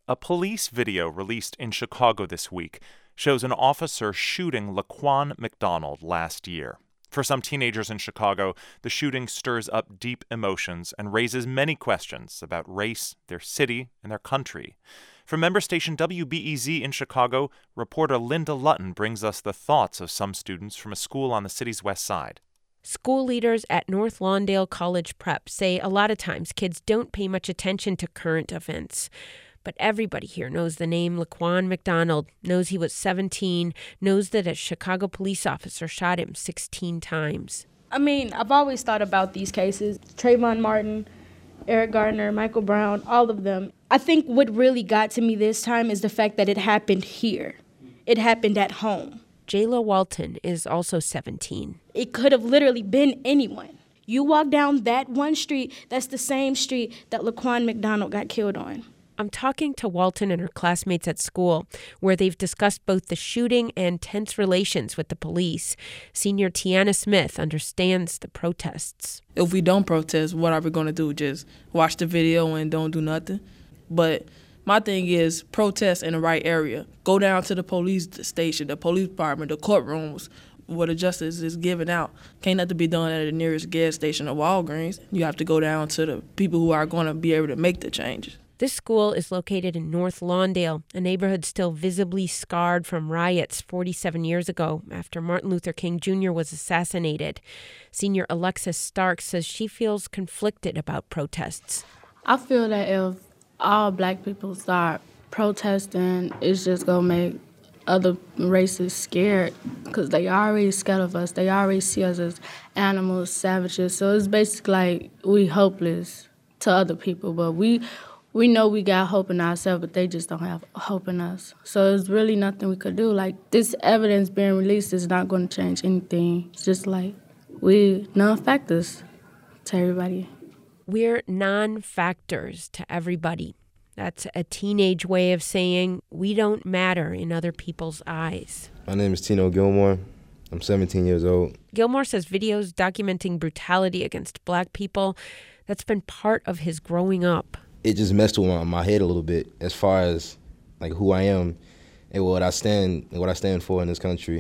A police video released in Chicago this week shows an officer shooting Laquan McDonald last year. For some teenagers in Chicago, the shooting stirs up deep emotions and raises many questions about race, their city, and their country. From member station WBEZ in Chicago, reporter Linda Lutton brings us the thoughts of some students from a school on the city's west side. School leaders at North Lawndale College Prep say a lot of times kids don't pay much attention to current events. But everybody here knows the name Laquan McDonald, knows he was 17, knows that a Chicago police officer shot him 16 times. I've always thought about these cases. Trayvon Martin, Eric Gardner, Michael Brown, all of them. I think what really got to me this time is the fact that it happened here. It happened at home. Jayla Walton is also 17. It could have literally been anyone. You walk down that one street, that's the same street that Laquan McDonald got killed on. I'm talking to Walton and her classmates at school, where they've discussed both the shooting and tense relations with the police. Senior Tiana Smith understands the protests. If we don't protest, what are we going to do? Just watch the video and don't do nothing? But my thing is protest in the right area. Go down to the police station, the police department, the courtrooms, where the justice is given out. Can't nothing be done at the nearest gas station or Walgreens. You have to go down to the people who are going to be able to make the changes. This school is located in North Lawndale, a neighborhood still visibly scarred from riots 47 years ago after Martin Luther King Jr. was assassinated. Senior Alexis Stark says she feels conflicted about protests. I feel that if all black people start protesting, it's just going to make other races scared because they already scared of us. They already see us as animals, savages. So it's basically like we hopeless to other people, but we know we got hope in ourselves, but they just don't have hope in us. So there's really nothing we could do. Like, this evidence being released is not going to change anything. It's just like we non-factors to everybody. We're non-factors to everybody. That's a teenage way of saying we don't matter in other people's eyes. My name is Tino Gilmore. I'm 17 years old. Gilmore says videos documenting brutality against black people, that's been part of his growing up. It just messed with my head a little bit as far as like who I am and what I stand for in this country.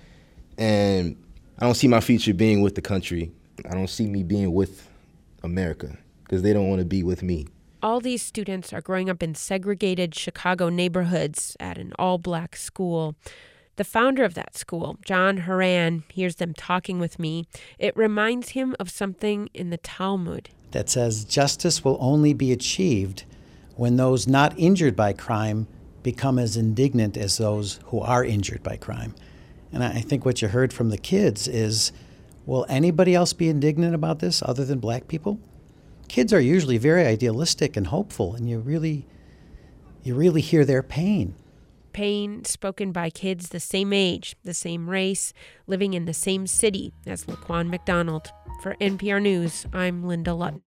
And I don't see my future being with the country. I don't see me being with America because they don't want to be with me. All these students are growing up in segregated Chicago neighborhoods at an all-black school. The founder of that school, John Horan, hears them talking with me. It reminds him of something in the Talmud that says justice will only be achieved when those not injured by crime become as indignant as those who are injured by crime. And I think what you heard from the kids is, will anybody else be indignant about this other than black people? Kids are usually very idealistic and hopeful, and you really hear their pain. Pain spoken by kids the same age, the same race, living in the same city as Laquan McDonald. For NPR News, I'm Linda Lutton.